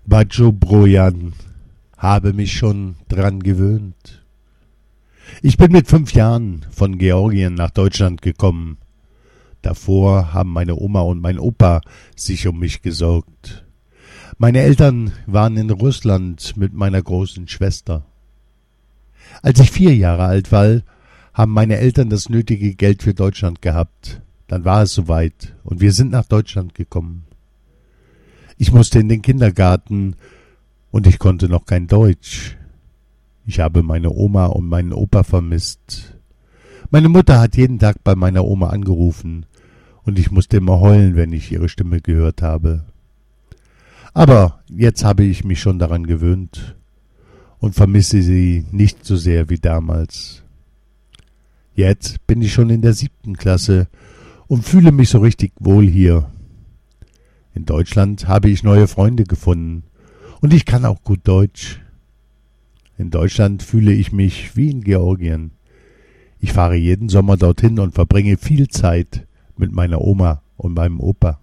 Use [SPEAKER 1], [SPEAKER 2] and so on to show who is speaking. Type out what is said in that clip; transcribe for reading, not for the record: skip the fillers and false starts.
[SPEAKER 1] Baggio Brojan, habe mich schon dran gewöhnt. Ich bin mit 5 Jahren von Georgien nach Deutschland gekommen. Davor haben meine Oma und mein Opa sich um mich gesorgt. Meine Eltern waren in Russland mit meiner großen Schwester. Als ich 4 Jahre alt war, haben meine Eltern das nötige Geld für Deutschland gehabt. Dann war es soweit und wir sind nach Deutschland gekommen. Ich musste in den Kindergarten und ich konnte noch kein Deutsch. Ich habe meine Oma und meinen Opa vermisst. Meine Mutter hat jeden Tag bei meiner Oma angerufen und ich musste immer heulen, wenn ich ihre Stimme gehört habe. Aber jetzt habe ich mich schon daran gewöhnt und vermisse sie nicht so sehr wie damals. Jetzt bin ich schon in der 7. Klasse und fühle mich so richtig wohl hier. In Deutschland habe ich neue Freunde gefunden und ich kann auch gut Deutsch. In Deutschland fühle ich mich wie in Georgien. Ich fahre jeden Sommer dorthin und verbringe viel Zeit mit meiner Oma und meinem Opa.